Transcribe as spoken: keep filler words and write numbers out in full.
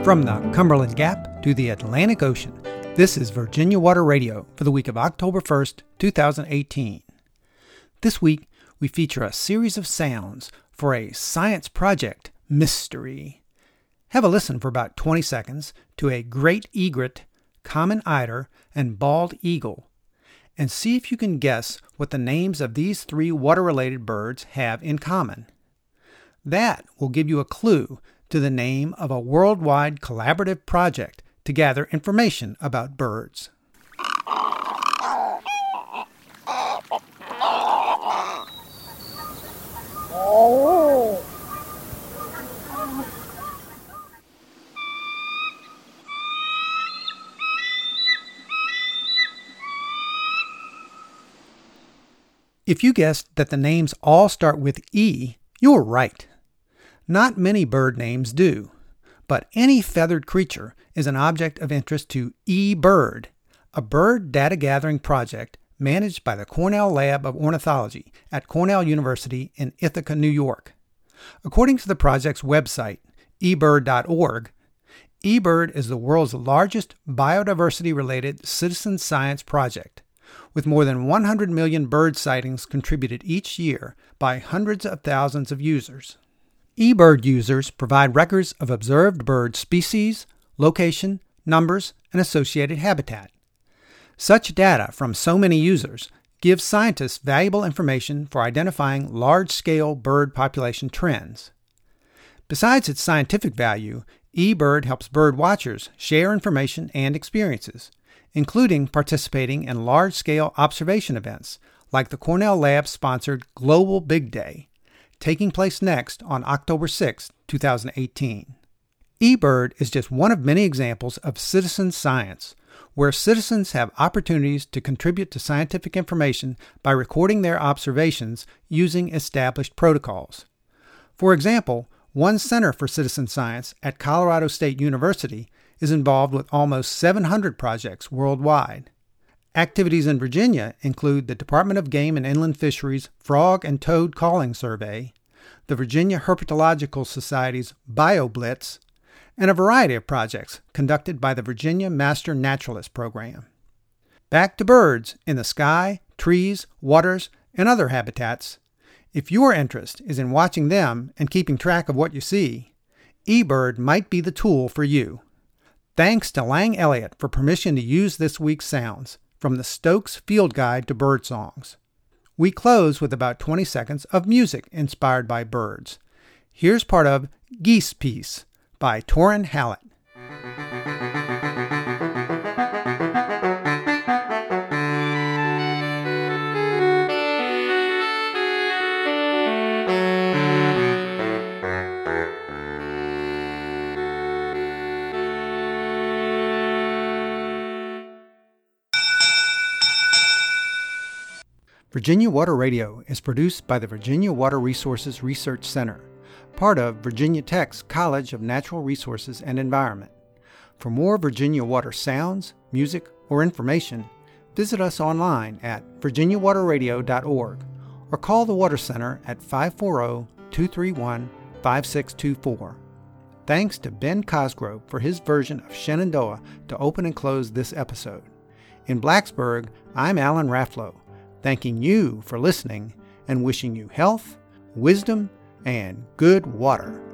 From the Cumberland Gap to the Atlantic Ocean, this is Virginia Water Radio for the week of October first, two thousand eighteen. This week, we feature a series of sounds for a science project mystery. Have a listen for about twenty seconds to a great egret, common eider, and bald eagle, and see if you can guess what the names of these three water-related birds have in common. That will give you a clue to the name of a worldwide collaborative project to gather information about birds. If you guessed that the names all start with E, you're right. Not many bird names do, but any feathered creature is an object of interest to eBird, a bird data gathering project managed by the Cornell Lab of Ornithology at Cornell University in Ithaca, New York. According to the project's website, e bird dot org, eBird is the world's largest biodiversity-related citizen science project, with more than one hundred million bird sightings contributed each year by hundreds of thousands of users. eBird users provide records of observed bird species, location, numbers, and associated habitat. Such data from so many users gives scientists valuable information for identifying large-scale bird population trends. Besides its scientific value, eBird helps bird watchers share information and experiences, including participating in large-scale observation events like the Cornell Lab-sponsored Global Big Day, taking place next on October sixth, two thousand eighteen. eBird is just one of many examples of citizen science, where citizens have opportunities to contribute to scientific information by recording their observations using established protocols. For example, one Center for Citizen Science at Colorado State University is involved with almost seven hundred projects worldwide. Activities in Virginia include the Department of Game and Inland Fisheries Frog and Toad Calling Survey, the Virginia Herpetological Society's BioBlitz, and a variety of projects conducted by the Virginia Master Naturalist Program. Back to birds in the sky, trees, waters, and other habitats. If your interest is in watching them and keeping track of what you see, eBird might be the tool for you. Thanks to Lang Elliott for permission to use this week's sounds from the Stokes Field Guide to Bird Songs. We close with about twenty seconds of music inspired by birds. Here's part of Geese Piece by Torin Hallett. Virginia Water Radio is produced by the Virginia Water Resources Research Center, part of Virginia Tech's College of Natural Resources and Environment. For more Virginia Water sounds, music, or information, visit us online at virginia water radio dot org or call the Water Center at five four zero, two three one, five six two four. Thanks to Ben Cosgrove for his version of Shenandoah to open and close this episode. In Blacksburg, I'm Alan Rafflow, thanking you for listening and wishing you health, wisdom, and good water.